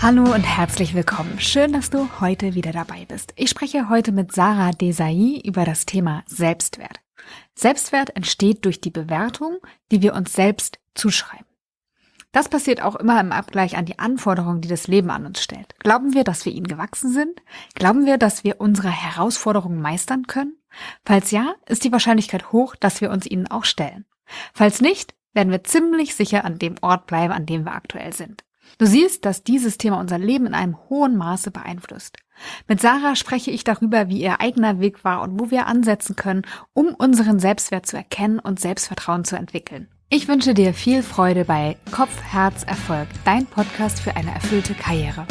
Hallo und herzlich willkommen. Schön, dass du heute wieder dabei bist. Ich spreche heute mit Sarah Desai über das Thema Selbstwert. Selbstwert entsteht durch die Bewertung, die wir uns selbst zuschreiben. Das passiert auch immer im Abgleich an die Anforderungen, die das Leben an uns stellt. Glauben wir, dass wir ihnen gewachsen sind? Glauben wir, dass wir unsere Herausforderungen meistern können? Falls ja, ist die Wahrscheinlichkeit hoch, dass wir uns ihnen auch stellen. Falls nicht, werden wir ziemlich sicher an dem Ort bleiben, an dem wir aktuell sind. Du siehst, dass dieses Thema unser Leben in einem hohen Maße beeinflusst. Mit Sarah spreche ich darüber, wie ihr eigener Weg war und wo wir ansetzen können, um unseren Selbstwert zu erkennen und Selbstvertrauen zu entwickeln. Ich wünsche dir viel Freude bei Kopf, Herz, Erfolg, dein Podcast für eine erfüllte Karriere.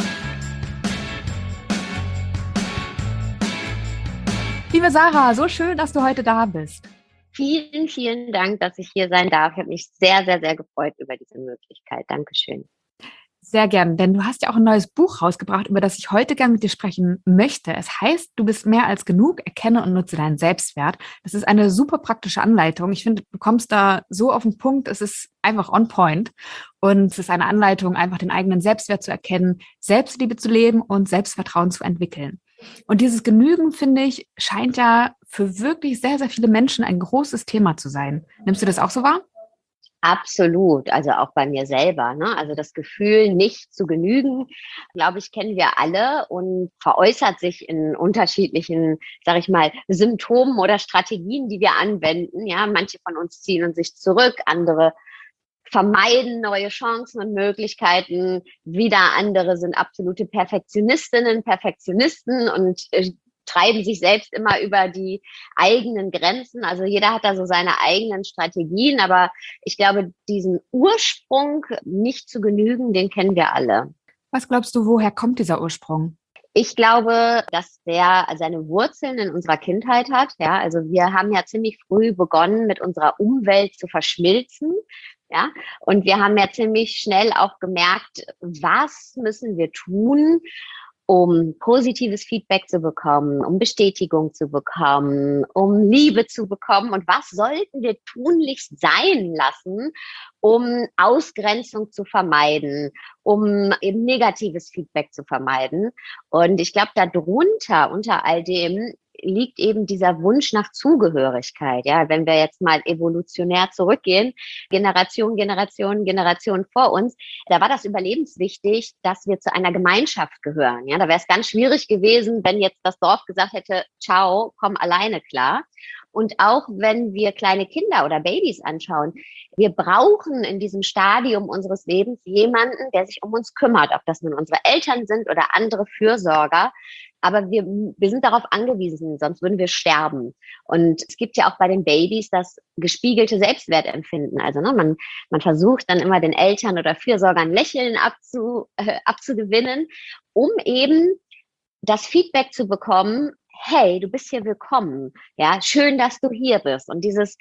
Liebe Sarah, so schön, dass du heute da bist. Vielen, vielen Dank, dass ich hier sein darf. Ich habe mich sehr, sehr, sehr gefreut über diese Möglichkeit. Dankeschön. Sehr gern, denn du hast ja auch ein neues Buch rausgebracht, über das ich heute gern mit dir sprechen möchte. Es heißt, du bist mehr als genug, erkenne und nutze deinen Selbstwert. Das ist eine super praktische Anleitung. Ich finde, du kommst da so auf den Punkt, es ist einfach on point. Und es ist eine Anleitung, einfach den eigenen Selbstwert zu erkennen, Selbstliebe zu leben und Selbstvertrauen zu entwickeln. Und dieses Genügen, finde ich, scheint ja für wirklich sehr, sehr viele Menschen ein großes Thema zu sein. Nimmst du das auch so wahr? Absolut, also auch bei mir selber, ne? Also das Gefühl, nicht zu genügen, glaube ich, kennen wir alle und veräußert sich in unterschiedlichen, sage ich mal, Symptomen oder Strategien, die wir anwenden. Ja, manche von uns ziehen sich zurück, andere vermeiden neue Chancen und Möglichkeiten. Wieder andere sind absolute Perfektionistinnen, Perfektionisten und treiben sich selbst immer über die eigenen Grenzen. Also jeder hat da so seine eigenen Strategien, aber ich glaube, diesen Ursprung, nicht zu genügen, den kennen wir alle. Was glaubst du, woher kommt dieser Ursprung? Ich glaube, dass der seine Wurzeln in unserer Kindheit hat. Ja, also wir haben ja ziemlich früh begonnen, mit unserer Umwelt zu verschmilzen. Ja, und wir haben ja ziemlich schnell auch gemerkt, was müssen wir tun, um positives Feedback zu bekommen, um Bestätigung zu bekommen, um Liebe zu bekommen. Und was sollten wir tunlichst sein lassen, um Ausgrenzung zu vermeiden, um eben negatives Feedback zu vermeiden? Und ich glaube, darunter, unter all dem, liegt eben dieser Wunsch nach Zugehörigkeit. Ja, wenn wir jetzt mal evolutionär zurückgehen, Generation vor uns, da war das überlebenswichtig, dass wir zu einer Gemeinschaft gehören. Ja, da wäre es ganz schwierig gewesen, wenn jetzt das Dorf gesagt hätte, ciao, komm alleine klar. Und auch wenn wir kleine Kinder oder Babys anschauen, wir brauchen in diesem Stadium unseres Lebens jemanden, der sich um uns kümmert, ob das nun unsere Eltern sind oder andere Fürsorger. Aber wir sind darauf angewiesen, sonst würden wir sterben. Und es gibt ja auch bei den Babys das gespiegelte Selbstwertempfinden. Also man versucht dann immer den Eltern oder Fürsorgern Lächeln abzugewinnen, um eben das Feedback zu bekommen, hey, du bist hier willkommen. Ja, schön, dass du hier bist. Und dieser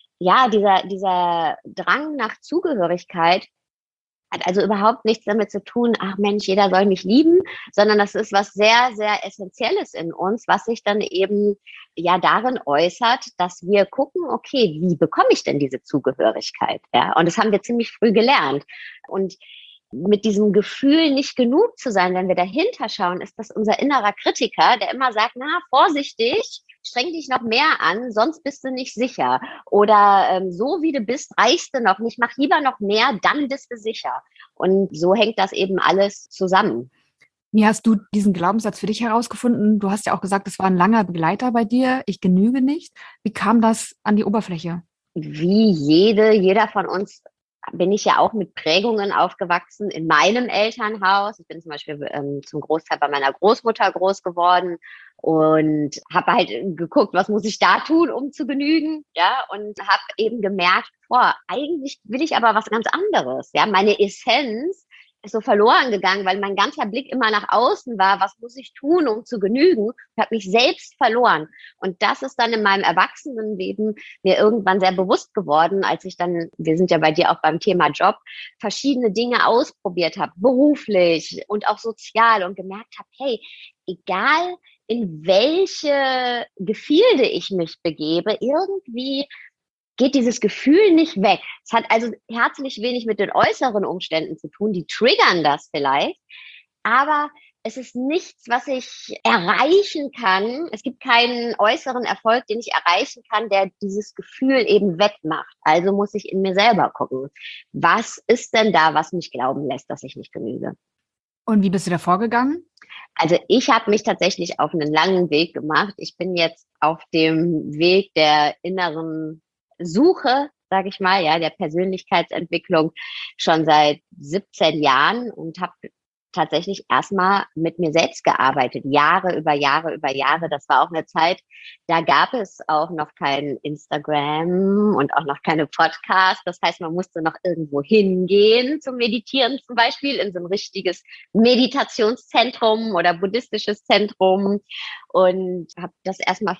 Drang nach Zugehörigkeit hat also überhaupt nichts damit zu tun, ach Mensch, jeder soll mich lieben, sondern das ist was sehr, sehr Essentielles in uns, was sich dann eben ja darin äußert, dass wir gucken, okay, wie bekomme ich denn diese Zugehörigkeit? Ja, und das haben wir ziemlich früh gelernt. Und mit diesem Gefühl, nicht genug zu sein, wenn wir dahinter schauen, ist das unser innerer Kritiker, der immer sagt, na, vorsichtig, streng dich noch mehr an, sonst bist du nicht sicher. Oder so wie du bist, reichst du noch nicht, mach lieber noch mehr, dann bist du sicher. Und so hängt das eben alles zusammen. Wie hast du diesen Glaubenssatz für dich herausgefunden? Du hast ja auch gesagt, es war ein langer Begleiter bei dir, ich genüge nicht. Wie kam das an die Oberfläche? Wie jeder von uns bin ich ja auch mit Prägungen aufgewachsen in meinem Elternhaus. Ich bin zum Beispiel zum Großteil bei meiner Großmutter groß geworden und habe halt geguckt, was muss ich da tun, um zu genügen, ja, und habe eben gemerkt, boah, eigentlich will ich aber was ganz anderes, ja, meine Essenz ist so verloren gegangen, weil mein ganzer Blick immer nach außen war, was muss ich tun, um zu genügen? Ich habe mich selbst verloren. Und das ist dann in meinem Erwachsenenleben mir irgendwann sehr bewusst geworden, als ich dann, wir sind ja bei dir auch beim Thema Job, verschiedene Dinge ausprobiert habe, beruflich und auch sozial und gemerkt habe, hey, egal in welche Gefilde ich mich begebe, irgendwie geht dieses Gefühl nicht weg. Es hat also herzlich wenig mit den äußeren Umständen zu tun, die triggern das vielleicht. aber es ist nichts, was ich erreichen kann. Es gibt keinen äußeren Erfolg, den ich erreichen kann, der dieses Gefühl eben wettmacht. Also muss ich in mir selber gucken. Was ist denn da, was mich glauben lässt, dass ich nicht genüge? Und wie bist du da vorgegangen? Also ich habe mich tatsächlich auf einen langen Weg gemacht. Ich bin jetzt auf dem Weg der inneren Suche, sage ich mal, ja, der Persönlichkeitsentwicklung schon seit 17 Jahren und habe tatsächlich erstmal mit mir selbst gearbeitet, Jahre über Jahre über Jahre. Das war auch eine Zeit, da gab es auch noch kein Instagram und auch noch keine Podcasts. Das heißt, man musste noch irgendwo hingehen zum Meditieren zum Beispiel, in so ein richtiges Meditationszentrum oder buddhistisches Zentrum und habe das erstmal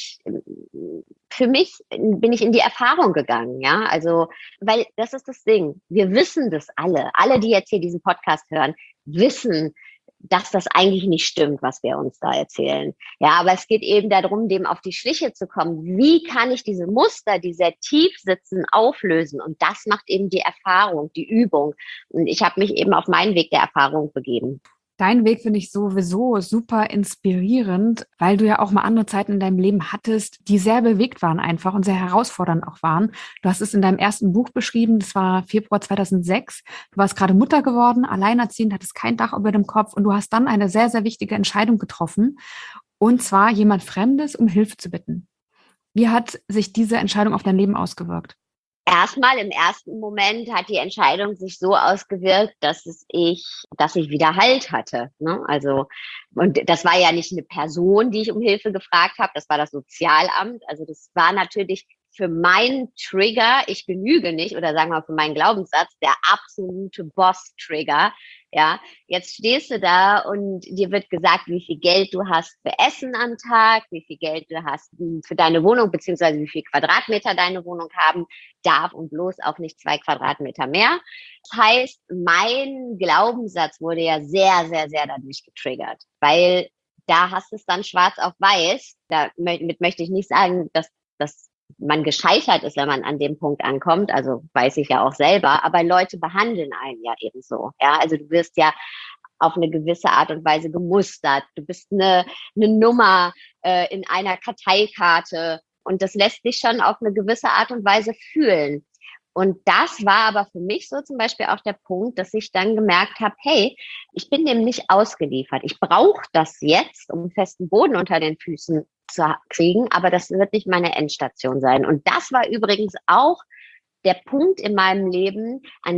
für mich bin ich in die Erfahrung gegangen, ja, also, weil das ist das Ding. Wir wissen das alle, die jetzt hier diesen Podcast hören, wissen, dass das eigentlich nicht stimmt, was wir uns da erzählen. Ja, aber es geht eben darum, dem auf die Schliche zu kommen. Wie kann ich diese Muster, die sehr tief sitzen, auflösen? Und das macht eben die Erfahrung, die Übung. Und ich habe mich eben auf meinen Weg der Erfahrung begeben. Dein Weg finde ich sowieso super inspirierend, weil du ja auch mal andere Zeiten in deinem Leben hattest, die sehr bewegt waren einfach und sehr herausfordernd auch waren. Du hast es in deinem ersten Buch beschrieben, das war Februar 2006. Du warst gerade Mutter geworden, alleinerziehend, hattest kein Dach über dem Kopf und du hast dann eine sehr, sehr wichtige Entscheidung getroffen, und zwar jemand Fremdes um Hilfe zu bitten. Wie hat sich diese Entscheidung auf dein Leben ausgewirkt? Erstmal im ersten Moment hat die Entscheidung sich so ausgewirkt, dass ich wieder Halt hatte. Ne? Also, und das war ja nicht eine Person, die ich um Hilfe gefragt habe, das war das Sozialamt. Also das war natürlich für meinen Trigger, ich genüge nicht, oder sagen wir mal für meinen Glaubenssatz, der absolute Boss-Trigger. Ja, jetzt stehst du da und dir wird gesagt, wie viel Geld du hast für Essen am Tag, wie viel Geld du hast für deine Wohnung, beziehungsweise wie viel Quadratmeter deine Wohnung haben darf und bloß auch nicht 2 Quadratmeter mehr. Das heißt, mein Glaubenssatz wurde ja sehr, sehr, sehr dadurch getriggert, weil da hast du es dann schwarz auf weiß. Damit möchte ich nicht sagen, dass man gescheitert ist, wenn man an dem Punkt ankommt. Also weiß ich ja auch selber. Aber Leute behandeln einen ja eben so. Ja, also du wirst ja auf eine gewisse Art und Weise gemustert. Du bist eine Nummer in einer Karteikarte und das lässt dich schon auf eine gewisse Art und Weise fühlen. Und das war aber für mich so zum Beispiel auch der Punkt, dass ich dann gemerkt habe, hey, ich bin dem nicht ausgeliefert. Ich brauche das jetzt, um festen Boden unter den Füßen zu kriegen, aber das wird nicht meine Endstation sein. Und das war übrigens auch der Punkt in meinem Leben,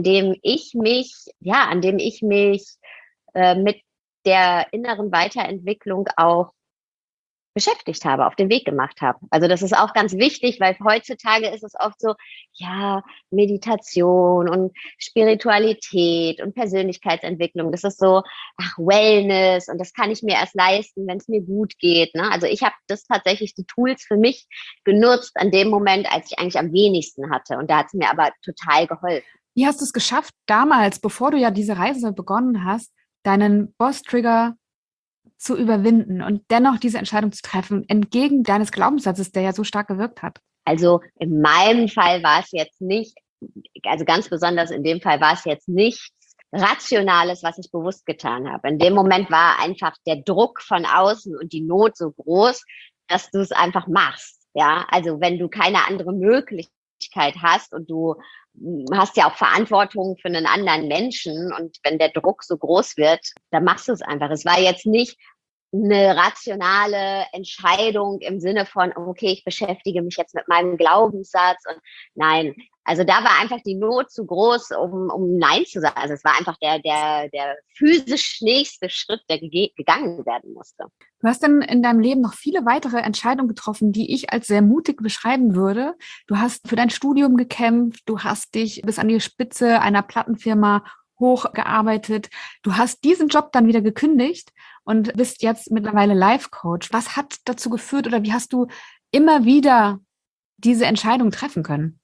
an dem ich mich mit der inneren Weiterentwicklung auch beschäftigt habe, auf den Weg gemacht habe. Also das ist auch ganz wichtig, weil heutzutage ist es oft so, ja, Meditation und Spiritualität und Persönlichkeitsentwicklung, das ist so, ach, Wellness und das kann ich mir erst leisten, wenn es mir gut geht. Ne? Also ich habe das tatsächlich, die Tools für mich genutzt an dem Moment, als ich eigentlich am wenigsten hatte. Und da hat es mir aber total geholfen. Wie hast du es geschafft, damals, bevor du ja diese Reise begonnen hast, deinen Boss-Trigger zu überwinden und dennoch diese Entscheidung zu treffen, entgegen deines Glaubenssatzes, der ja so stark gewirkt hat? Also in meinem Fall war es jetzt nicht, also ganz besonders in dem Fall war es jetzt nichts Rationales, was ich bewusst getan habe. In dem Moment war einfach der Druck von außen und die Not so groß, dass du es einfach machst. Ja, also wenn du keine andere Möglichkeit hast und du hast ja auch Verantwortung für einen anderen Menschen und wenn der Druck so groß wird, dann machst du es einfach. Es war jetzt nicht eine rationale Entscheidung im Sinne von, okay, ich beschäftige mich jetzt mit meinem Glaubenssatz und nein, also da war einfach die Not zu groß, um Nein zu sagen. Also es war einfach der physisch nächste Schritt, der gegangen werden musste. Du hast dann in deinem Leben noch viele weitere Entscheidungen getroffen, die ich als sehr mutig beschreiben würde. Du hast für dein Studium gekämpft, du hast dich bis an die Spitze einer Plattenfirma hochgearbeitet. Du hast diesen Job dann wieder gekündigt und bist jetzt mittlerweile Life Coach. Was hat dazu geführt oder wie hast du immer wieder diese Entscheidung treffen können?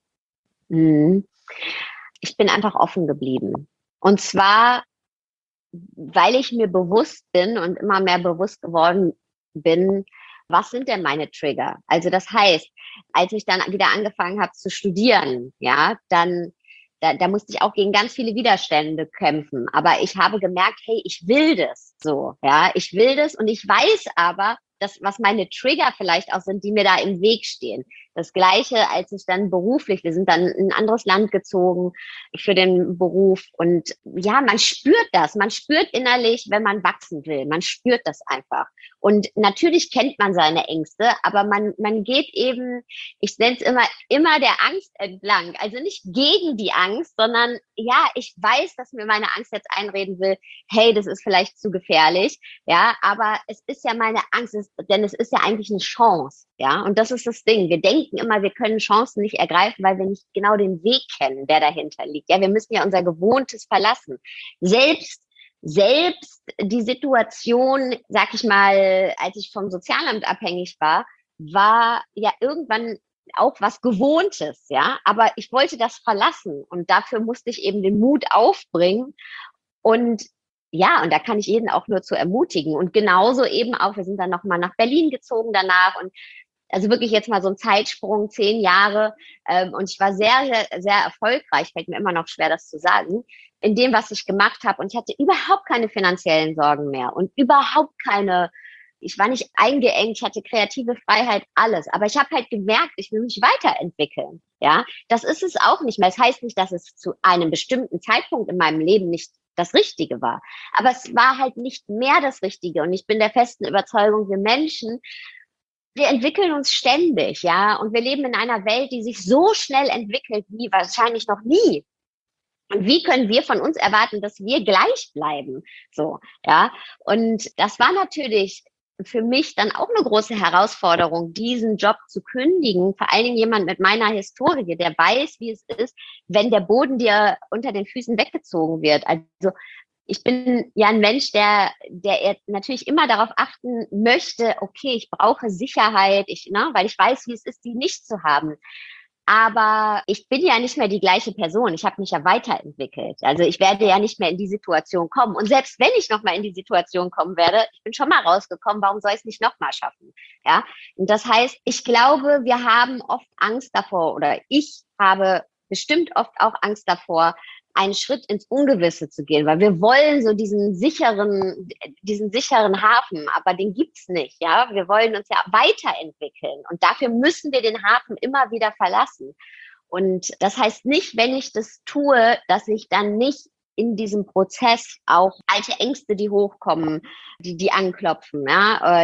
Ich bin einfach offen geblieben. Und zwar, weil ich mir bewusst bin und immer mehr bewusst geworden bin, was sind denn meine Trigger? Also das heißt, als ich dann wieder angefangen habe zu studieren, ja, dann Da musste ich auch gegen ganz viele Widerstände kämpfen. Aber ich habe gemerkt, hey, ich will das so, ja, ich will das und ich weiß aber, was meine Trigger vielleicht auch sind, die mir da im Weg stehen. Das Gleiche, als ich dann beruflich, wir sind dann in ein anderes Land gezogen für den Beruf und ja, man spürt das, man spürt innerlich, wenn man wachsen will, man spürt das einfach. Und natürlich kennt man seine Ängste, aber man geht eben, ich nenne es immer der Angst entlang. Also nicht gegen die Angst, sondern ja, ich weiß, dass mir meine Angst jetzt einreden will, hey, das ist vielleicht zu gefährlich, ja, aber es ist ja meine Angst, denn es ist ja eigentlich eine Chance, ja, und das ist das Ding. Wir denken immer, wir können Chancen nicht ergreifen, weil wir nicht genau den Weg kennen, der dahinter liegt. Ja, wir müssen ja unser Gewohntes verlassen. Selbst die Situation, sag ich mal, als ich vom Sozialamt abhängig war ja irgendwann auch was Gewohntes, ja, aber ich wollte das verlassen und dafür musste ich eben den Mut aufbringen und ja, und da kann ich jeden auch nur zu ermutigen und genauso eben auch, wir sind dann nochmal nach Berlin gezogen danach und also wirklich jetzt mal so ein Zeitsprung, 10 Jahre. Und ich war sehr, sehr, sehr erfolgreich, fällt mir immer noch schwer, das zu sagen, in dem, was ich gemacht habe. Und ich hatte überhaupt keine finanziellen Sorgen mehr und überhaupt keine, ich war nicht eingeengt, ich hatte kreative Freiheit, alles. Aber ich habe halt gemerkt, ich will mich weiterentwickeln. Ja, das ist es auch nicht mehr. Das heißt nicht, dass es zu einem bestimmten Zeitpunkt in meinem Leben nicht das Richtige war. Aber es war halt nicht mehr das Richtige. Und ich bin der festen Überzeugung, wir Menschen, wir entwickeln uns ständig, ja, und wir leben in einer Welt, die sich so schnell entwickelt wie wahrscheinlich noch nie. Und wie können wir von uns erwarten, dass wir gleich bleiben? So, ja. Und das war natürlich für mich dann auch eine große Herausforderung, diesen Job zu kündigen. Vor allen Dingen jemand mit meiner Historie, der weiß, wie es ist, wenn der Boden dir unter den Füßen weggezogen wird. Also ich bin ja ein Mensch, der natürlich immer darauf achten möchte, okay, ich brauche Sicherheit, weil ich weiß, wie es ist, die nicht zu haben. Aber ich bin ja nicht mehr die gleiche Person. Ich habe mich ja weiterentwickelt. Also ich werde ja nicht mehr in die Situation kommen. Und selbst wenn ich noch mal in die Situation kommen werde, ich bin schon mal rausgekommen, warum soll ich es nicht noch mal schaffen? Ja. Und das heißt, ich glaube, wir haben oft Angst davor oder ich habe bestimmt oft auch Angst davor, einen Schritt ins Ungewisse zu gehen, weil wir wollen so diesen sicheren Hafen, aber den gibt's nicht, ja. Wir wollen uns ja weiterentwickeln und dafür müssen wir den Hafen immer wieder verlassen. Und das heißt nicht, wenn ich das tue, dass ich dann nicht in diesem Prozess auch alte Ängste, die hochkommen, die anklopfen, ja,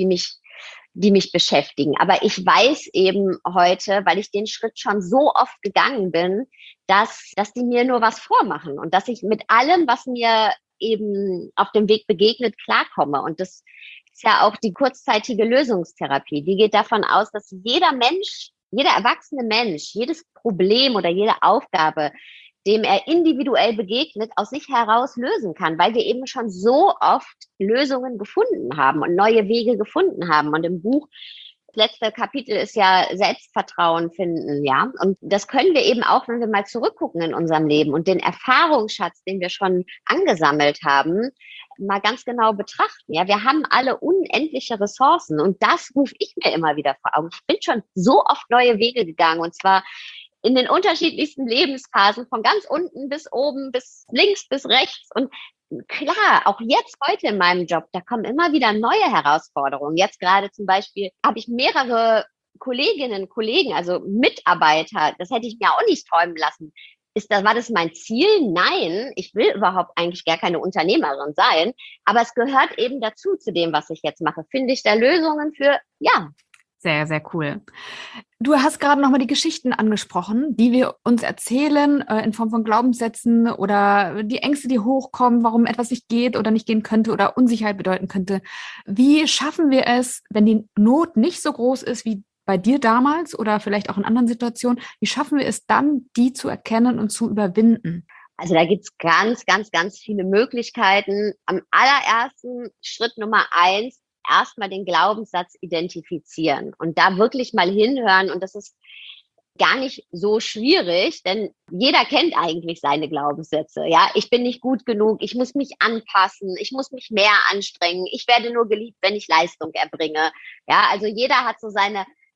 die mich beschäftigen. Aber ich weiß eben heute, weil ich den Schritt schon so oft gegangen bin, dass die mir nur was vormachen und dass ich mit allem, was mir eben auf dem Weg begegnet, klarkomme. Und das ist ja auch die kurzzeitige Lösungstherapie. Die geht davon aus, dass jeder Mensch, jeder erwachsene Mensch, jedes Problem oder jede Aufgabe, dem er individuell begegnet, aus sich heraus lösen kann, weil wir eben schon so oft Lösungen gefunden haben und neue Wege gefunden haben. Und im Buch, das letzte Kapitel ist ja Selbstvertrauen finden, ja. Und das können wir eben auch, wenn wir mal zurückgucken in unserem Leben und den Erfahrungsschatz, den wir schon angesammelt haben, mal ganz genau betrachten. Ja, wir haben alle unendliche Ressourcen und das rufe ich mir immer wieder vor Augen. Ich bin schon so oft neue Wege gegangen und zwar in den unterschiedlichsten Lebensphasen, von ganz unten bis oben, bis links, bis rechts. Und klar, auch jetzt heute in meinem Job, da kommen immer wieder neue Herausforderungen. Jetzt gerade zum Beispiel habe ich mehrere Kolleginnen, Kollegen, also Mitarbeiter, das hätte ich mir auch nicht träumen lassen. War das mein Ziel? Nein, ich will überhaupt eigentlich gar keine Unternehmerin sein. Aber es gehört eben dazu, zu dem, was ich jetzt mache. Finde ich da Lösungen für, ja. Sehr, sehr cool. Du hast gerade nochmal die Geschichten angesprochen, die wir uns erzählen, in Form von Glaubenssätzen oder die Ängste, die hochkommen, warum etwas nicht geht oder nicht gehen könnte oder Unsicherheit bedeuten könnte. Wie schaffen wir es, wenn die Not nicht so groß ist wie bei dir damals oder vielleicht auch in anderen Situationen, wie schaffen wir es dann, die zu erkennen und zu überwinden? Also da gibt's ganz, ganz, ganz viele Möglichkeiten. Am allerersten Schritt Nummer 1, erstmal den Glaubenssatz identifizieren und da wirklich mal hinhören. Und das ist gar nicht so schwierig, denn jeder kennt eigentlich seine Glaubenssätze. Ja, ich bin nicht gut genug, ich muss mich anpassen, ich muss mich mehr anstrengen, ich werde nur geliebt, wenn ich Leistung erbringe. Ja, also jeder hat so seine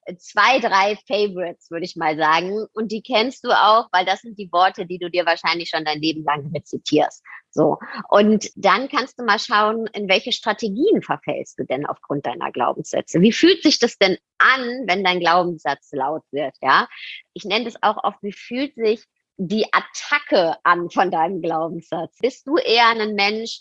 2, 3 Favorites, würde ich mal sagen. Und die kennst du auch, weil das sind die Worte, die du dir wahrscheinlich schon dein Leben lang rezitierst. So. Und dann kannst du mal schauen, in welche Strategien verfällst du denn aufgrund deiner Glaubenssätze? Wie fühlt sich das denn an, wenn dein Glaubenssatz laut wird? Ja, ich nenne das auch oft, wie fühlt sich die Attacke an von deinem Glaubenssatz? Bist du eher ein Mensch,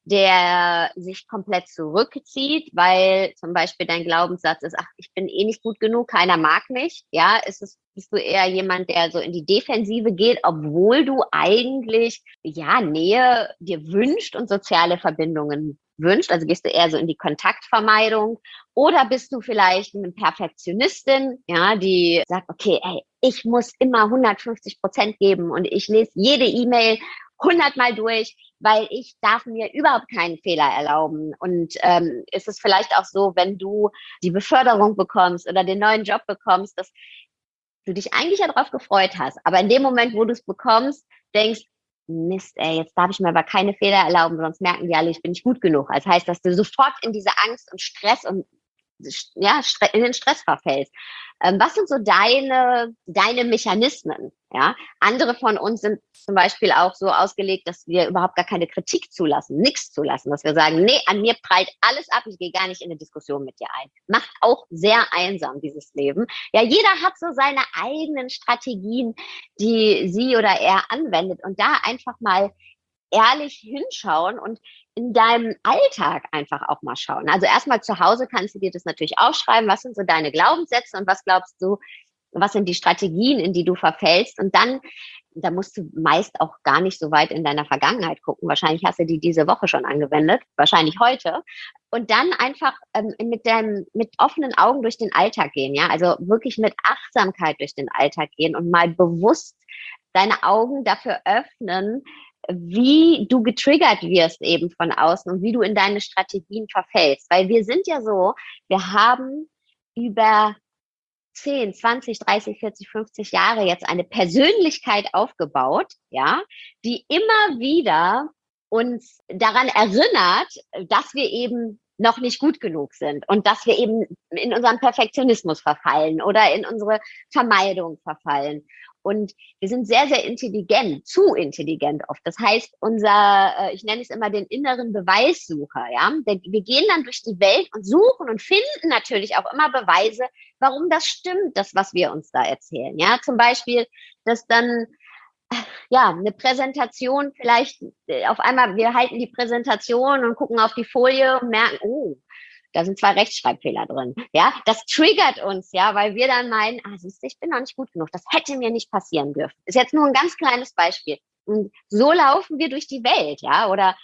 der sich komplett zurückzieht, weil zum Beispiel dein Glaubenssatz ist, ach, ich bin eh nicht gut genug, keiner mag mich, ja, bist du eher jemand, der so in die Defensive geht, obwohl du eigentlich, ja, Nähe dir wünscht und soziale Verbindungen wünscht, also gehst du eher so in die Kontaktvermeidung, oder bist du vielleicht eine Perfektionistin, ja, die sagt, okay, ey, ich muss immer 150% geben und ich lese jede E-Mail 100-mal durch, weil ich darf mir überhaupt keinen Fehler erlauben. Und ist es vielleicht auch so, wenn du die Beförderung bekommst oder den neuen Job bekommst, dass du dich eigentlich ja darauf gefreut hast, aber in dem Moment, wo du es bekommst, denkst, Mist, ey, jetzt darf ich mir aber keine Fehler erlauben, sonst merken die alle, ich bin nicht gut genug. Das heißt, dass du sofort in diese Angst und Stress und ja, in den Stress verfällst. Was sind so deine Mechanismen? Ja, andere von uns sind zum Beispiel auch so ausgelegt, dass wir überhaupt gar keine Kritik zulassen, nichts zulassen, dass wir sagen, nee, an mir prallt alles ab, ich gehe gar nicht in eine Diskussion mit dir ein. Macht auch sehr einsam, dieses Leben. Ja, jeder hat so seine eigenen Strategien, die sie oder er anwendet und da einfach mal ehrlich hinschauen und in deinem Alltag einfach auch mal schauen. Also erstmal zu Hause kannst du dir das natürlich aufschreiben, was sind so deine Glaubenssätze und was glaubst du, was sind die Strategien, in die du verfällst, und dann, da musst du meist auch gar nicht so weit in deiner Vergangenheit gucken. Wahrscheinlich hast du die diese Woche schon angewendet, wahrscheinlich heute. Und dann einfach mit offenen Augen durch den Alltag gehen, ja, also wirklich mit Achtsamkeit durch den Alltag gehen und mal bewusst deine Augen dafür öffnen, wie du getriggert wirst eben von außen und wie du in deine Strategien verfällst. Weil wir sind ja so, wir haben über 10, 20, 30, 40, 50 Jahre jetzt eine Persönlichkeit aufgebaut, ja, die immer wieder uns daran erinnert, dass wir eben noch nicht gut genug sind und dass wir eben in unseren Perfektionismus verfallen oder in unsere Vermeidung verfallen. Und wir sind sehr, sehr intelligent, zu intelligent oft. Das heißt, ich nenne es immer den inneren Beweissucher, ja. Wir gehen dann durch die Welt und suchen und finden natürlich auch immer Beweise, warum das stimmt, das, was wir uns da erzählen. Ja, zum Beispiel, dass dann ja eine Präsentation vielleicht auf einmal, wir halten die Präsentation und gucken auf die Folie und merken, oh, da sind 2 Rechtschreibfehler drin. Ja, das triggert uns, ja, weil wir dann meinen, siehst du, ich bin noch nicht gut genug. Das hätte mir nicht passieren dürfen. Ist jetzt nur ein ganz kleines Beispiel. Und so laufen wir durch die Welt, ja, oder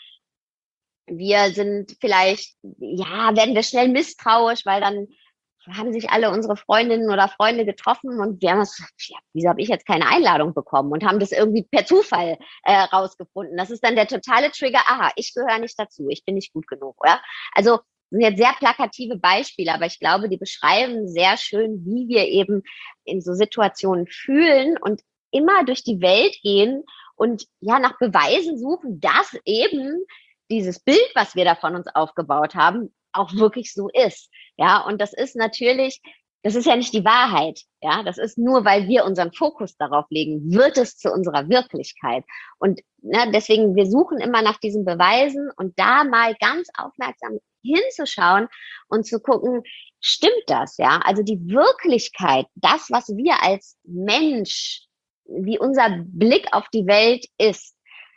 wir sind vielleicht, ja, werden wir schnell misstrauisch, weil dann haben sich alle unsere Freundinnen oder Freunde getroffen und wir haben das, ja, wieso habe ich jetzt keine Einladung bekommen, und haben das irgendwie per Zufall rausgefunden. Das ist dann der totale Trigger, aha, ich gehöre nicht dazu, ich bin nicht gut genug, oder? Also das sind jetzt sehr plakative Beispiele, aber ich glaube, die beschreiben sehr schön, wie wir eben in so Situationen fühlen und immer durch die Welt gehen und ja nach Beweisen suchen, dass eben dieses Bild, was wir da von uns aufgebaut haben, auch wirklich so ist. Ja, und das ist natürlich, das ist ja nicht die Wahrheit. Ja, das ist nur, weil wir unseren Fokus darauf legen, wird es zu unserer Wirklichkeit. Und deswegen, wir suchen immer nach diesen Beweisen und da mal ganz aufmerksam hinzuschauen und zu gucken, stimmt das? Ja, also die Wirklichkeit, das, was wir als Mensch, wie unser Blick auf die Welt ist,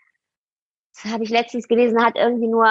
das habe ich letztens gelesen, hat irgendwie nur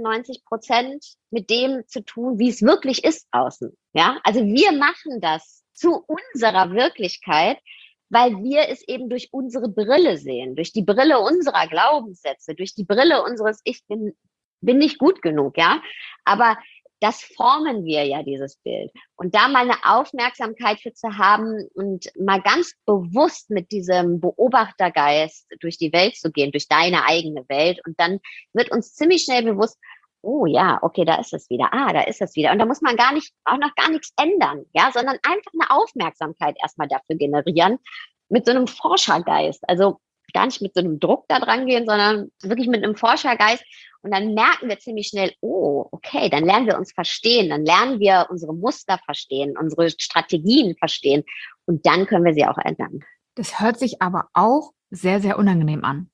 98% mit dem zu tun, wie es wirklich ist außen. Ja, also wir machen das zu unserer Wirklichkeit, weil wir es eben durch unsere Brille sehen, durch die Brille unserer Glaubenssätze, durch die Brille unseres Ich bin nicht gut genug, ja. Aber das formen wir ja, dieses Bild. Und da mal eine Aufmerksamkeit für zu haben und mal ganz bewusst mit diesem Beobachtergeist durch die Welt zu gehen, durch deine eigene Welt. Und dann wird uns ziemlich schnell bewusst, oh ja, okay, da ist es wieder. Da ist es wieder. Und da muss man auch noch gar nichts ändern, ja, sondern einfach eine Aufmerksamkeit erstmal dafür generieren mit so einem Forschergeist. Also gar nicht mit so einem Druck da dran gehen, sondern wirklich mit einem Forschergeist Und dann merken wir ziemlich schnell, oh, okay, dann lernen wir uns verstehen, dann lernen wir unsere Muster verstehen, unsere Strategien verstehen und dann können wir sie auch ändern. Das hört sich aber auch sehr, sehr unangenehm an.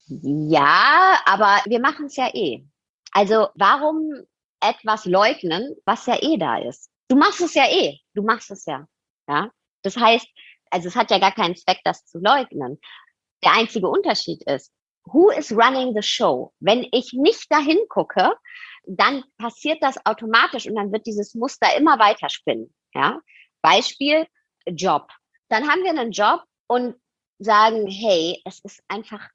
Ja, aber wir machen es ja eh. Also warum etwas leugnen, was ja eh da ist? Du machst es ja eh. Du machst es ja. Ja. Das heißt, also es hat ja gar keinen Zweck, das zu leugnen. Der einzige Unterschied ist, who is running the show? Wenn ich nicht dahin gucke, dann passiert das automatisch und dann wird dieses Muster immer weiter spinnen. Ja. Beispiel Job. Dann haben wir einen Job und sagen, hey, es ist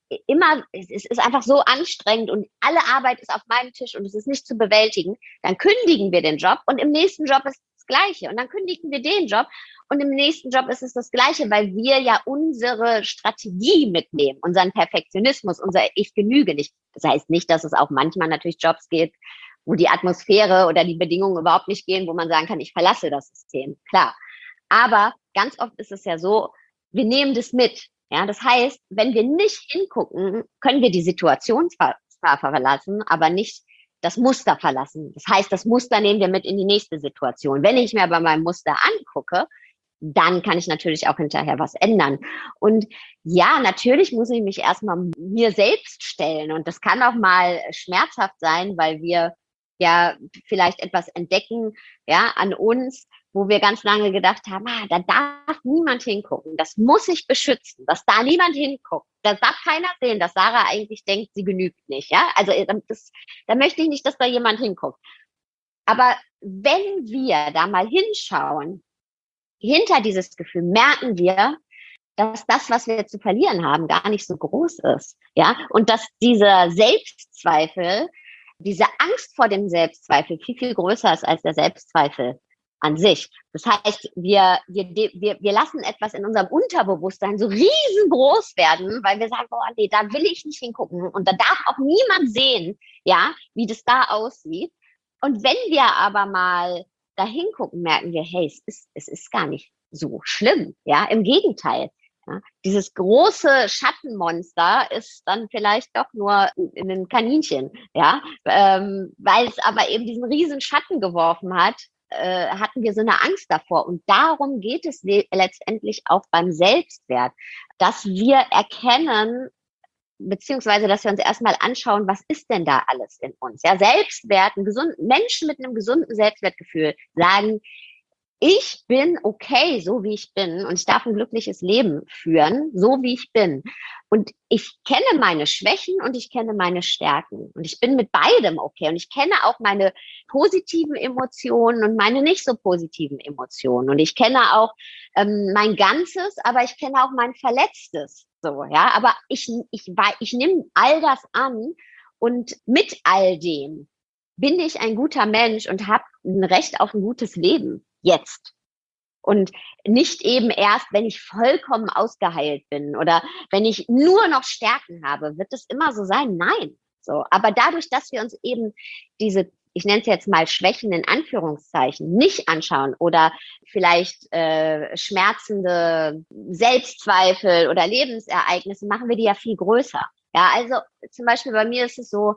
einfach so anstrengend und alle Arbeit ist auf meinem Tisch und es ist nicht zu bewältigen, dann kündigen wir den Job und im nächsten Job ist das Gleiche und dann kündigen wir den Job und im nächsten Job ist es das Gleiche, weil wir ja unsere Strategie mitnehmen, unseren Perfektionismus, unser Ich genüge nicht. Das heißt nicht, dass es auch manchmal natürlich Jobs gibt, wo die Atmosphäre oder die Bedingungen überhaupt nicht gehen, wo man sagen kann, ich verlasse das System. Klar. Aber ganz oft ist es ja so, wir nehmen das mit. Ja, das heißt, wenn wir nicht hingucken, können wir die Situation zwar verlassen, aber nicht das Muster verlassen. Das heißt, das Muster nehmen wir mit in die nächste Situation. Wenn ich mir aber mein Muster angucke, dann kann ich natürlich auch hinterher was ändern. Und ja, natürlich muss ich mich erstmal mir selbst stellen. Und das kann auch mal schmerzhaft sein, weil wir ja vielleicht etwas entdecken, ja, an uns, wo wir ganz lange gedacht haben, da darf niemand hingucken, das muss ich beschützen, dass da niemand hinguckt, da darf keiner sehen, dass Sarah eigentlich denkt, sie genügt nicht, ja, also da möchte ich nicht, dass da jemand hinguckt. Aber wenn wir da mal hinschauen, hinter dieses Gefühl merken wir, dass das, was wir zu verlieren haben, gar nicht so groß ist, ja, und dass dieser Selbstzweifel, diese Angst vor dem Selbstzweifel viel, viel größer ist als der Selbstzweifel an sich. Das heißt, wir lassen etwas in unserem Unterbewusstsein so riesengroß werden, weil wir sagen, oh nee, da will ich nicht hingucken und da darf auch niemand sehen, ja, wie das da aussieht. Und wenn wir aber mal da hingucken, merken wir, hey, es ist gar nicht so schlimm, ja, im Gegenteil. Ja, dieses große Schattenmonster ist dann vielleicht doch nur ein Kaninchen, ja, weil es aber eben diesen riesen Schatten geworfen hat, hatten wir so eine Angst davor. Und darum geht es letztendlich auch beim Selbstwert, dass wir erkennen, beziehungsweise, dass wir uns erstmal anschauen, was ist denn da alles in uns? Ja, Selbstwert, Menschen mit einem gesunden Selbstwertgefühl sagen, ich bin okay, so wie ich bin und ich darf ein glückliches Leben führen, so wie ich bin. Und ich kenne meine Schwächen und ich kenne meine Stärken und ich bin mit beidem okay und ich kenne auch meine positiven Emotionen und meine nicht so positiven Emotionen und ich kenne auch mein Ganzes, aber ich kenne auch mein Verletztes. So, ja, aber ich nehme all das an und mit all dem bin ich ein guter Mensch und habe ein Recht auf ein gutes Leben. Jetzt. Und nicht eben erst, wenn ich vollkommen ausgeheilt bin oder wenn ich nur noch Stärken habe, wird es immer so sein? Nein. So. Aber dadurch, dass wir uns eben diese, ich nenne es jetzt mal Schwächen in Anführungszeichen, nicht anschauen oder vielleicht schmerzende Selbstzweifel oder Lebensereignisse, machen wir die ja viel größer. Ja, also zum Beispiel bei mir ist es so,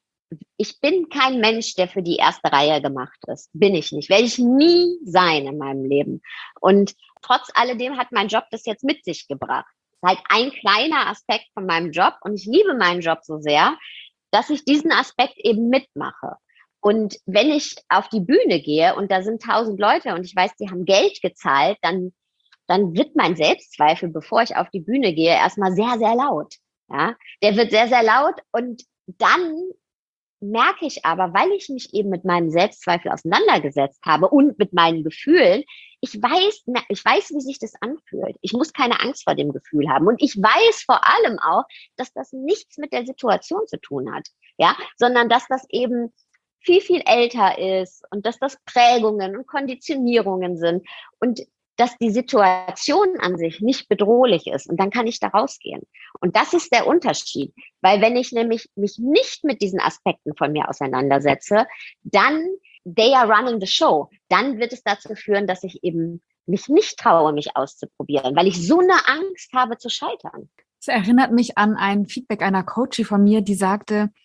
ich bin kein Mensch, der für die erste Reihe gemacht ist. Bin ich nicht. Werde ich nie sein in meinem Leben. Und trotz alledem hat mein Job das jetzt mit sich gebracht. Das ist halt ein kleiner Aspekt von meinem Job. Und ich liebe meinen Job so sehr, dass ich diesen Aspekt eben mitmache. Und wenn ich auf die Bühne gehe und da sind 1000 Leute und ich weiß, die haben Geld gezahlt, dann wird mein Selbstzweifel, bevor ich auf die Bühne gehe, erstmal sehr, sehr laut. Ja, der wird sehr, sehr laut und dann merke ich aber, weil ich mich eben mit meinem Selbstzweifel auseinandergesetzt habe und mit meinen Gefühlen, ich weiß, wie sich das anfühlt. Ich muss keine Angst vor dem Gefühl haben. Und ich weiß vor allem auch, dass das nichts mit der Situation zu tun hat, ja, sondern dass das eben viel, viel älter ist und dass das Prägungen und Konditionierungen sind und dass die Situation an sich nicht bedrohlich ist und dann kann ich da rausgehen. Und das ist der Unterschied, weil wenn ich nämlich mich nicht mit diesen Aspekten von mir auseinandersetze, dann they are running the show. Dann wird es dazu führen, dass ich eben mich nicht traue, mich auszuprobieren, weil ich so eine Angst habe zu scheitern. Es erinnert mich an ein Feedback einer Coachie von mir, die sagte,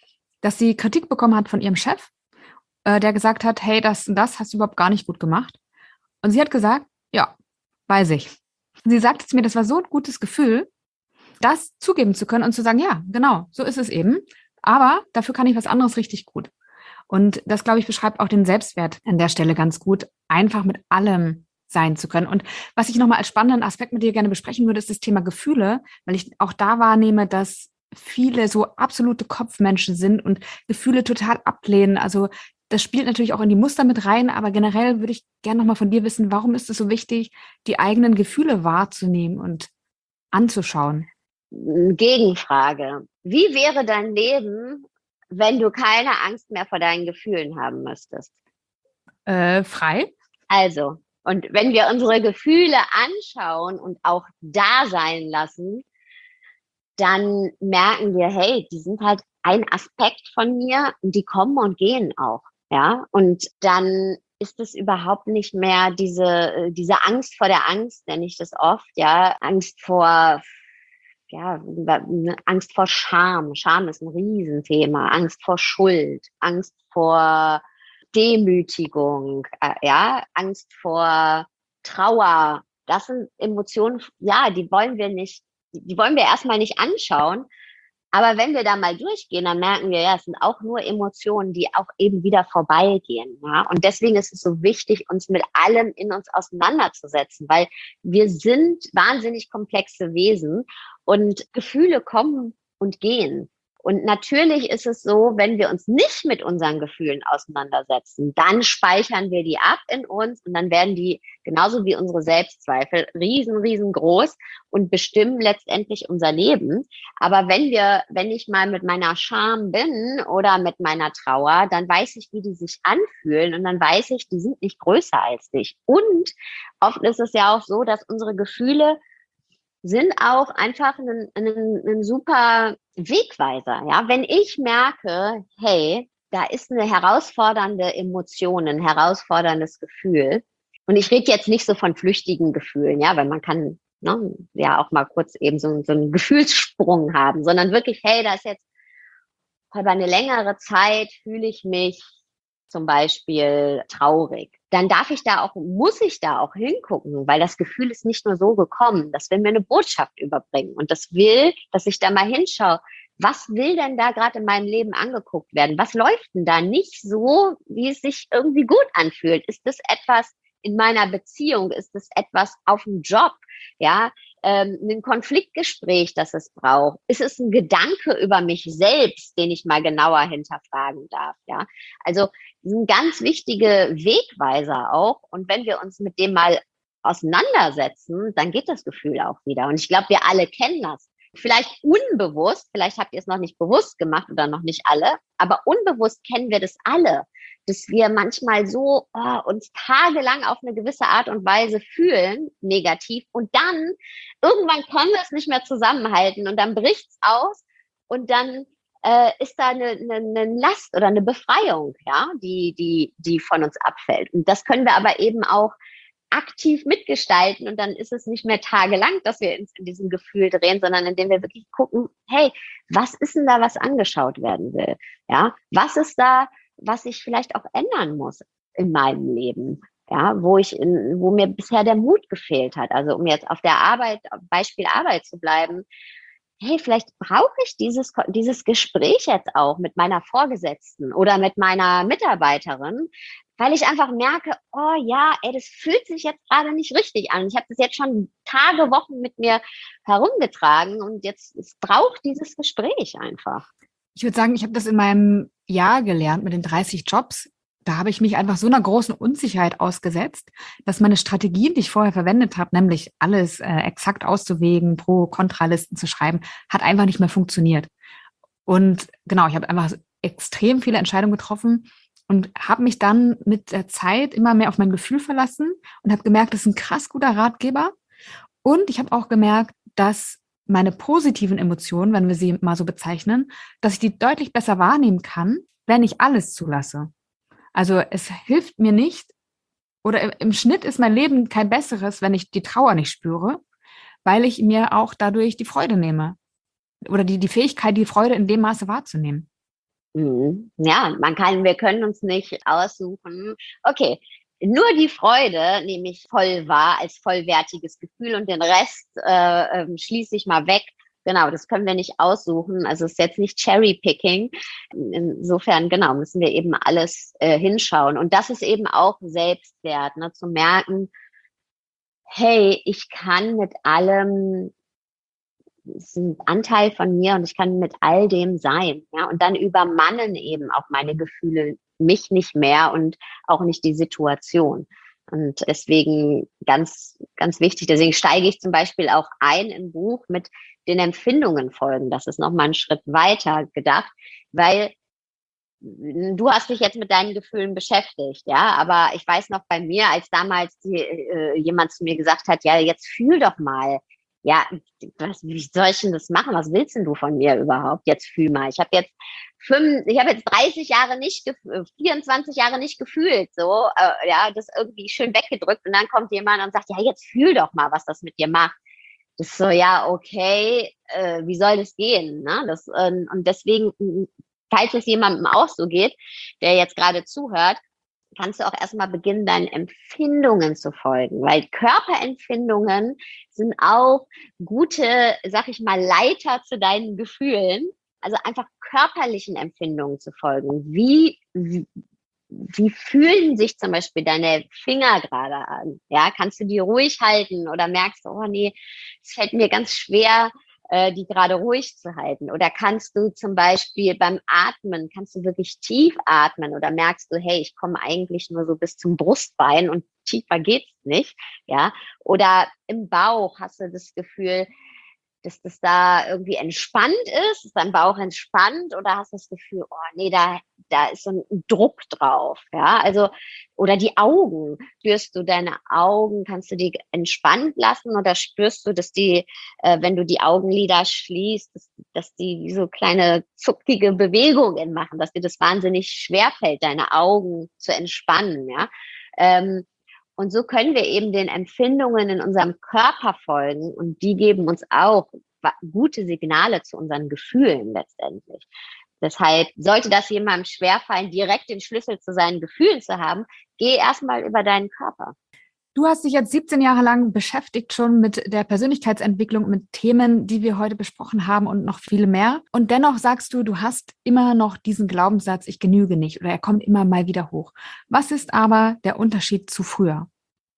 dass sie Kritik bekommen hat von ihrem Chef, der gesagt hat, hey, das und das hast du überhaupt gar nicht gut gemacht. Und sie hat gesagt, ja, weiß ich. Sie sagte zu mir, das war so ein gutes Gefühl, das zugeben zu können und zu sagen, ja, genau, so ist es eben. Aber dafür kann ich was anderes richtig gut. Und das, glaube ich, beschreibt auch den Selbstwert an der Stelle ganz gut, einfach mit allem sein zu können. Und was ich nochmal als spannenden Aspekt mit dir gerne besprechen würde, ist das Thema Gefühle, weil ich auch da wahrnehme, dass viele so absolute Kopfmenschen sind und Gefühle total ablehnen. Also das spielt natürlich auch in die Muster mit rein, aber generell würde ich gerne nochmal von dir wissen, warum ist es so wichtig, die eigenen Gefühle wahrzunehmen und anzuschauen? Gegenfrage. Wie wäre dein Leben, wenn du keine Angst mehr vor deinen Gefühlen haben müsstest? Frei? Also, und wenn wir unsere Gefühle anschauen und auch da sein lassen, dann merken wir, hey, die sind halt ein Aspekt von mir und die kommen und gehen auch, ja. Und dann ist es überhaupt nicht mehr diese Angst vor der Angst, nenne ich das oft, ja, Angst vor, ja, Angst vor Scham. Scham ist ein Riesenthema. Angst vor Schuld, Angst vor Demütigung, ja, Angst vor Trauer. Das sind Emotionen, ja, die wollen wir erstmal nicht anschauen. Aber wenn wir da mal durchgehen, dann merken wir, ja, es sind auch nur Emotionen, die auch eben wieder vorbeigehen. Ja? Und deswegen ist es so wichtig, uns mit allem in uns auseinanderzusetzen, weil wir sind wahnsinnig komplexe Wesen und Gefühle kommen und gehen. Und natürlich ist es so, wenn wir uns nicht mit unseren Gefühlen auseinandersetzen, dann speichern wir die ab in uns und dann werden die genauso wie unsere Selbstzweifel riesengroß und bestimmen letztendlich unser Leben. Aber wenn ich mal mit meiner Scham bin oder mit meiner Trauer, dann weiß ich, wie die sich anfühlen und dann weiß ich, die sind nicht größer als ich. Und oft ist es ja auch so, dass unsere Gefühle sind auch einfach ein super Wegweiser. Ja, wenn ich merke, hey, da ist eine herausfordernde Emotion, ein herausforderndes Gefühl. Und ich rede jetzt nicht so von flüchtigen Gefühlen, ja, weil man kann ja auch mal kurz eben so einen Gefühlssprung haben, sondern wirklich, hey, da ist jetzt über eine längere Zeit fühle ich mich zum Beispiel traurig, dann muss ich da auch hingucken, weil das Gefühl ist nicht nur so gekommen, das will mir eine Botschaft überbringen und das will, dass ich da mal hinschaue, was will denn da gerade in meinem Leben angeguckt werden? Was läuft denn da nicht so, wie es sich irgendwie gut anfühlt? Ist das etwas in meiner Beziehung? Ist das etwas auf dem Job? Ja, ein Konfliktgespräch, das es braucht? Ist es ein Gedanke über mich selbst, den ich mal genauer hinterfragen darf? Ja, also sind ganz wichtige Wegweiser auch. Und wenn wir uns mit dem mal auseinandersetzen, dann geht das Gefühl auch wieder. Und ich glaube, wir alle kennen das. Vielleicht unbewusst, vielleicht habt ihr es noch nicht bewusst gemacht oder noch nicht alle, aber unbewusst kennen wir das alle, dass wir manchmal so uns tagelang auf eine gewisse Art und Weise fühlen, negativ, und dann irgendwann können wir es nicht mehr zusammenhalten und dann bricht's aus und dann ist da eine Last oder eine Befreiung, ja, die von uns abfällt. Und das können wir aber eben auch aktiv mitgestalten und dann ist es nicht mehr tagelang, dass wir uns in diesem Gefühl drehen, sondern indem wir wirklich gucken, hey, was ist denn da, was angeschaut werden will? Ja, was ist da, was ich vielleicht auch ändern muss in meinem Leben? Ja, wo mir bisher der Mut gefehlt hat. Also um jetzt auf der Arbeit, Beispiel Arbeit zu bleiben, hey, vielleicht brauche ich dieses Gespräch jetzt auch mit meiner Vorgesetzten oder mit meiner Mitarbeiterin, weil ich einfach merke, oh ja, ey, das fühlt sich jetzt gerade nicht richtig an. Ich habe das jetzt schon Tage, Wochen mit mir herumgetragen und jetzt es braucht dieses Gespräch einfach. Ich würde sagen, ich habe das in meinem Jahr gelernt mit den 30 Jobs. Da habe ich mich einfach so einer großen Unsicherheit ausgesetzt, dass meine Strategien, die ich vorher verwendet habe, nämlich alles exakt auszuwägen, Pro-Kontralisten zu schreiben, hat einfach nicht mehr funktioniert. Und genau, ich habe einfach extrem viele Entscheidungen getroffen und habe mich dann mit der Zeit immer mehr auf mein Gefühl verlassen und habe gemerkt, das ist ein krass guter Ratgeber. Und ich habe auch gemerkt, dass meine positiven Emotionen, wenn wir sie mal so bezeichnen, dass ich die deutlich besser wahrnehmen kann, wenn ich alles zulasse. Also es hilft mir nicht, oder im Schnitt ist mein Leben kein besseres, wenn ich die Trauer nicht spüre, weil ich mir auch dadurch die Freude nehme oder die Fähigkeit, die Freude in dem Maße wahrzunehmen. Ja, wir können uns nicht aussuchen. Okay, nur die Freude nehme ich voll wahr als vollwertiges Gefühl und den Rest schließe ich mal weg. Genau, das können wir nicht aussuchen. Also es ist jetzt nicht Cherry-Picking. Insofern, genau, müssen wir eben alles hinschauen. Und das ist eben auch Selbstwert, ne, zu merken, hey, ich kann mit allem, es ist ein Anteil von mir und ich kann mit all dem sein. Ja, und dann übermannen eben auch meine Gefühle mich nicht mehr und auch nicht die Situation. Und deswegen ganz, ganz wichtig, deswegen steige ich zum Beispiel auch ein im Buch mit den Empfindungen folgen. Das ist nochmal ein Schritt weiter gedacht, weil du hast dich jetzt mit deinen Gefühlen beschäftigt, ja, aber ich weiß noch bei mir, als damals jemand zu mir gesagt hat, ja, jetzt fühl doch mal. Ja, wie soll ich denn das machen? Was willst denn du von mir überhaupt? Jetzt fühl mal. Ich habe jetzt 30 Jahre 24 Jahre nicht gefühlt, so, ja, das irgendwie schön weggedrückt und dann kommt jemand und sagt, ja, jetzt fühl doch mal, was das mit dir macht. Das ist so, ja, okay, wie soll das gehen? Ne? Und deswegen, falls es jemandem auch so geht, der jetzt gerade zuhört, kannst du auch erstmal beginnen, deinen Empfindungen zu folgen, weil Körperempfindungen sind auch gute, sag ich mal, Leiter zu deinen Gefühlen, also einfach körperlichen Empfindungen zu folgen. Wie fühlen sich zum Beispiel deine Finger gerade an? Ja, kannst du die ruhig halten oder merkst du, oh nee, es fällt mir ganz schwer, die gerade ruhig zu halten? Oder kannst du zum Beispiel beim Atmen, kannst du wirklich tief atmen oder merkst du, hey, ich komme eigentlich nur so bis zum Brustbein und tiefer geht's nicht, ja? Oder im Bauch hast du das Gefühl, dass das da irgendwie entspannt ist? Ist dein Bauch entspannt oder hast du das Gefühl, oh nee, da ist so ein Druck drauf, ja? Also, oder die Augen. Spürst du deine Augen? Kannst du die entspannt lassen oder spürst du, dass wenn du die Augenlider schließt, dass die wie so kleine zuckige Bewegungen machen, dass dir das wahnsinnig schwerfällt, deine Augen zu entspannen, ja? Ähm, und so können wir eben den Empfindungen in unserem Körper folgen und die geben uns auch gute Signale zu unseren Gefühlen letztendlich. Deshalb sollte das jemandem schwerfallen, direkt den Schlüssel zu seinen Gefühlen zu haben, geh erstmal über deinen Körper. Du hast dich jetzt 17 Jahre lang beschäftigt schon mit der Persönlichkeitsentwicklung, mit Themen, die wir heute besprochen haben und noch viele mehr. Und dennoch sagst du, du hast immer noch diesen Glaubenssatz, ich genüge nicht oder er kommt immer mal wieder hoch. Was ist aber der Unterschied zu früher?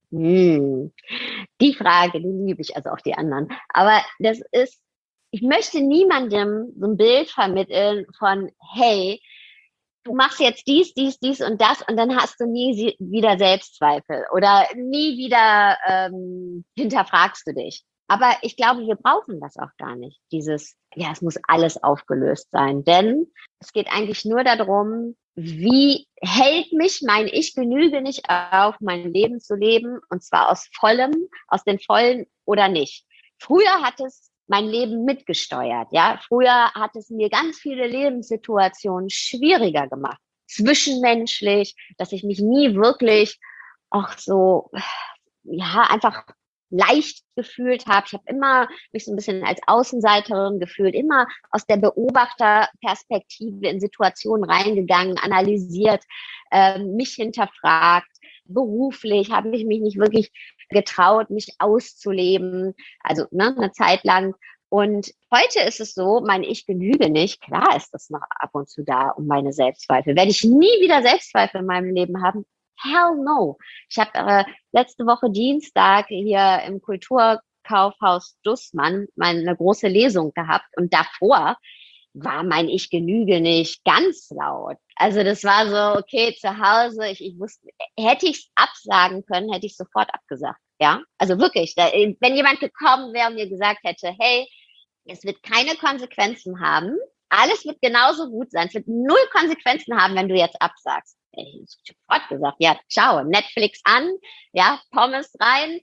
Die Frage, die liebe ich, also auch die anderen. Aber ich möchte niemandem so ein Bild vermitteln von, hey, du machst jetzt dies und das und dann hast du nie wieder Selbstzweifel oder nie wieder hinterfragst du dich. Aber ich glaube, wir brauchen das auch gar nicht. Ja, es muss alles aufgelöst sein. Denn es geht eigentlich nur darum, wie hält mich mein Ich genüge nicht auf, mein Leben zu leben und zwar aus den Vollen oder nicht. Früher hat es mein Leben mitgesteuert, ja. Früher hat es mir ganz viele Lebenssituationen schwieriger gemacht. Zwischenmenschlich, dass ich mich nie wirklich auch so, ja, einfach leicht gefühlt habe. Ich habe immer mich so ein bisschen als Außenseiterin gefühlt, immer aus der Beobachterperspektive in Situationen reingegangen, analysiert, mich hinterfragt. Beruflich habe ich mich nicht wirklich getraut, mich auszuleben, also ne, eine Zeit lang. Und heute ist es so, mein Ich genüge nicht. Klar ist das noch ab und zu da um meine Selbstzweifel. Werde ich nie wieder Selbstzweifel in meinem Leben haben? Hell no. Ich habe letzte Woche Dienstag hier im Kulturkaufhaus Dussmann eine große Lesung gehabt und davor war mein Ich genüge nicht ganz laut. Also das war so, okay, zu Hause, ich wusste, hätte ich es absagen können, hätte ich sofort abgesagt. Ja, also wirklich, wenn jemand gekommen wäre und mir gesagt hätte, hey, es wird keine Konsequenzen haben, alles wird genauso gut sein, es wird null Konsequenzen haben, wenn du jetzt absagst. Ich habe sofort gesagt, ja, ciao, Netflix an, ja, Pommes rein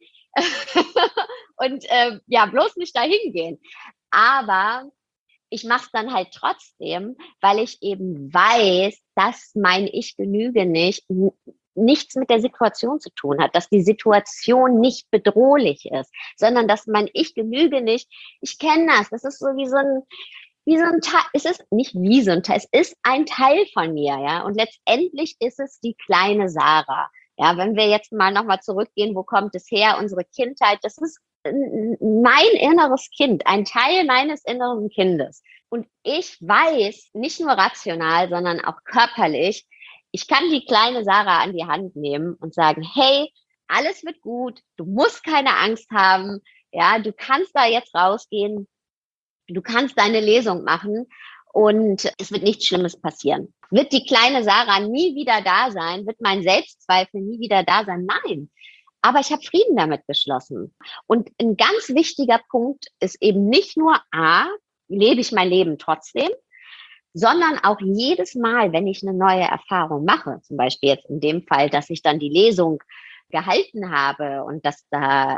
und ja, bloß nicht dahin gehen. Aber ich mache es dann halt trotzdem, weil ich eben weiß, dass mein Ich genüge nicht nichts mit der Situation zu tun hat, dass die Situation nicht bedrohlich ist, sondern dass mein Ich genüge nicht, ich kenne das ist so wie so ein, wie so ein Teil, es ist nicht wie so ein Teil, es ist ein Teil von mir, ja. Und letztendlich ist es die kleine Sarah. Ja, wenn wir jetzt mal nochmal zurückgehen, wo kommt es her? Unsere Kindheit, das ist mein inneres Kind, ein Teil meines inneren Kindes. Und ich weiß, nicht nur rational, sondern auch körperlich, ich kann die kleine Sarah an die Hand nehmen und sagen, hey, alles wird gut, du musst keine Angst haben, ja, du kannst da jetzt rausgehen, du kannst deine Lesung machen und es wird nichts Schlimmes passieren. Wird die kleine Sarah nie wieder da sein? Wird mein Selbstzweifel nie wieder da sein? Nein. Aber ich habe Frieden damit geschlossen. Und ein ganz wichtiger Punkt ist eben nicht nur, lebe ich mein Leben trotzdem, sondern auch jedes Mal, wenn ich eine neue Erfahrung mache, zum Beispiel jetzt in dem Fall, dass ich dann die Lesung gehalten habe und dass da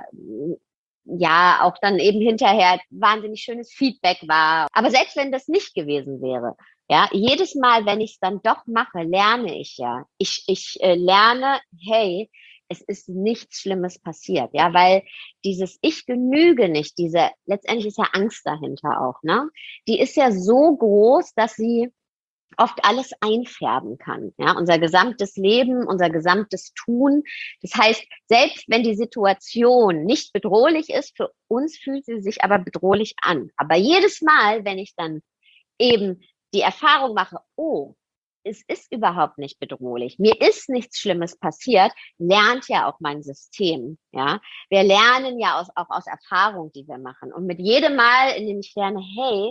ja auch dann eben hinterher wahnsinnig schönes Feedback war. Aber selbst wenn das nicht gewesen wäre, ja, jedes Mal, wenn ich es dann doch mache, lerne ich ja. Ich lerne, hey, es ist nichts Schlimmes passiert, ja, weil dieses Ich genüge nicht, letztendlich ist ja Angst dahinter auch, ne? Die ist ja so groß, dass sie oft alles einfärben kann, ja, unser gesamtes Leben, unser gesamtes Tun. Das heißt, selbst wenn die Situation nicht bedrohlich ist, für uns fühlt sie sich aber bedrohlich an. Aber jedes Mal, wenn ich dann eben die Erfahrung mache, oh, es ist überhaupt nicht bedrohlich, mir ist nichts Schlimmes passiert, lernt ja auch mein System, ja. Wir lernen ja auch aus Erfahrung, die wir machen. Und mit jedem Mal, in dem ich lerne, hey,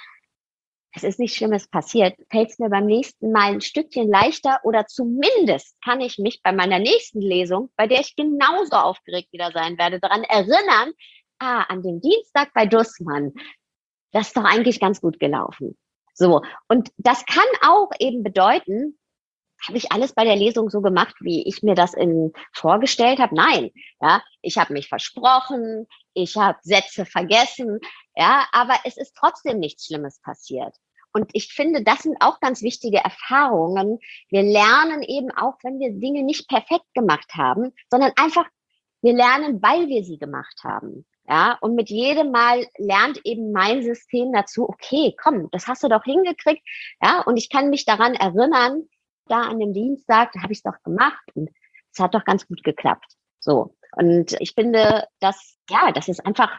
es ist nichts Schlimmes passiert, fällt es mir beim nächsten Mal ein Stückchen leichter oder zumindest kann ich mich bei meiner nächsten Lesung, bei der ich genauso aufgeregt wieder sein werde, daran erinnern, an dem Dienstag bei Dussmann, das ist doch eigentlich ganz gut gelaufen. So, und das kann auch eben bedeuten, habe ich alles bei der Lesung so gemacht, wie ich mir das vorgestellt habe? Nein, ja, ich habe mich versprochen, ich habe Sätze vergessen, ja, aber es ist trotzdem nichts Schlimmes passiert. Und ich finde, das sind auch ganz wichtige Erfahrungen. Wir lernen eben auch, wenn wir Dinge nicht perfekt gemacht haben, sondern einfach, wir lernen, weil wir sie gemacht haben. Ja, und mit jedem Mal lernt eben mein System dazu, okay, komm, das hast du doch hingekriegt. Ja, und ich kann mich daran erinnern, da an dem Dienstag, da habe ich es doch gemacht und es hat doch ganz gut geklappt. So. Und ich finde, das ist einfach,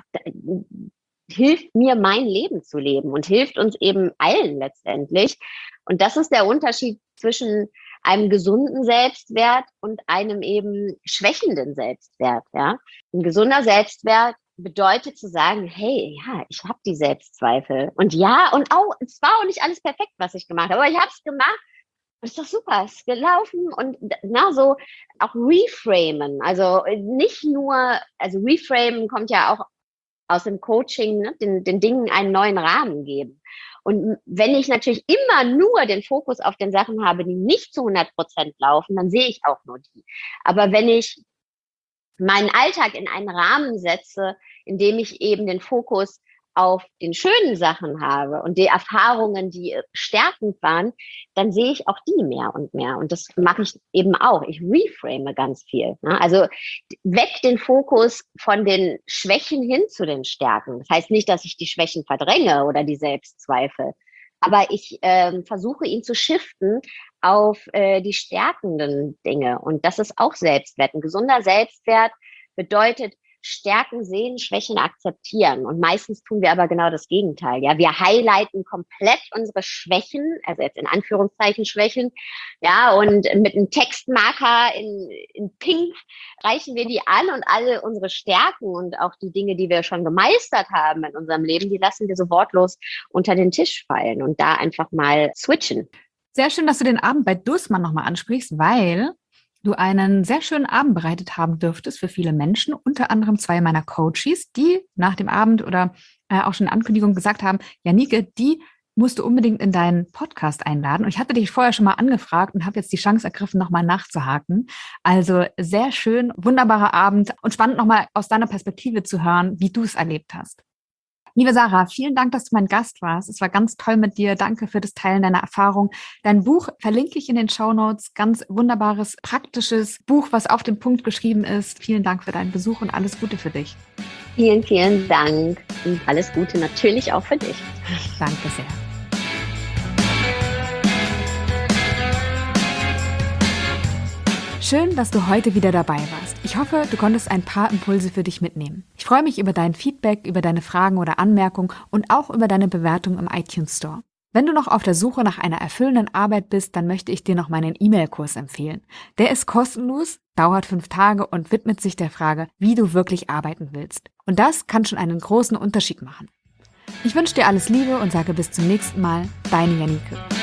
hilft mir, mein Leben zu leben und hilft uns eben allen letztendlich. Und das ist der Unterschied zwischen einem gesunden Selbstwert und einem eben schwächenden Selbstwert, ja. Ein gesunder Selbstwert bedeutet zu sagen, hey, ja, ich habe die Selbstzweifel. Und ja, und auch, es war auch nicht alles perfekt, was ich gemacht habe, aber ich habe es gemacht. Ist doch super, ist gelaufen und so auch reframen. Also nicht nur, also reframen kommt ja auch aus dem Coaching, ne, den Dingen einen neuen Rahmen geben. Und wenn ich natürlich immer nur den Fokus auf den Sachen habe, die nicht zu 100% laufen, dann sehe ich auch nur die. Aber wenn ich meinen Alltag in einen Rahmen setze, in dem ich eben den Fokus auf den schönen Sachen habe und die Erfahrungen, die stärkend waren, dann sehe ich auch die mehr und mehr. Und das mache ich eben auch. Ich reframe ganz viel. Ne? Also weg den Fokus von den Schwächen hin zu den Stärken. Das heißt nicht, dass ich die Schwächen verdränge oder die Selbstzweifel. Aber ich versuche ihn zu shiften auf die stärkenden Dinge. Und das ist auch Selbstwert. Ein gesunder Selbstwert bedeutet, Stärken sehen, Schwächen akzeptieren. Und meistens tun wir aber genau das Gegenteil. Ja, wir highlighten komplett unsere Schwächen, also jetzt in Anführungszeichen Schwächen. Ja, und mit einem Textmarker in Pink reichen wir die an und alle unsere Stärken und auch die Dinge, die wir schon gemeistert haben in unserem Leben, die lassen wir so wortlos unter den Tisch fallen und da einfach mal switchen. Sehr schön, dass du den Abend bei Dussmann nochmal ansprichst, weil du einen sehr schönen Abend bereitet haben dürftest für viele Menschen, unter anderem 2 meiner Coaches, die nach dem Abend oder auch schon in Ankündigung gesagt haben, Janike, die musst du unbedingt in deinen Podcast einladen. Und ich hatte dich vorher schon mal angefragt und habe jetzt die Chance ergriffen, nochmal nachzuhaken. Also sehr schön, wunderbarer Abend und spannend nochmal aus deiner Perspektive zu hören, wie du es erlebt hast. Liebe Sarah, vielen Dank, dass du mein Gast warst. Es war ganz toll mit dir. Danke für das Teilen deiner Erfahrung. Dein Buch verlinke ich in den Shownotes. Ganz wunderbares, praktisches Buch, was auf den Punkt geschrieben ist. Vielen Dank für deinen Besuch und alles Gute für dich. Vielen, vielen Dank. ansonsten alles Gute natürlich auch für dich. Danke sehr. Schön, dass du heute wieder dabei warst. Ich hoffe, du konntest ein paar Impulse für dich mitnehmen. Ich freue mich über dein Feedback, über deine Fragen oder Anmerkungen und auch über deine Bewertung im iTunes Store. Wenn du noch auf der Suche nach einer erfüllenden Arbeit bist, dann möchte ich dir noch meinen E-Mail-Kurs empfehlen. Der ist kostenlos, dauert 5 Tage und widmet sich der Frage, wie du wirklich arbeiten willst. Und das kann schon einen großen Unterschied machen. Ich wünsche dir alles Liebe und sage bis zum nächsten Mal, deine Janike.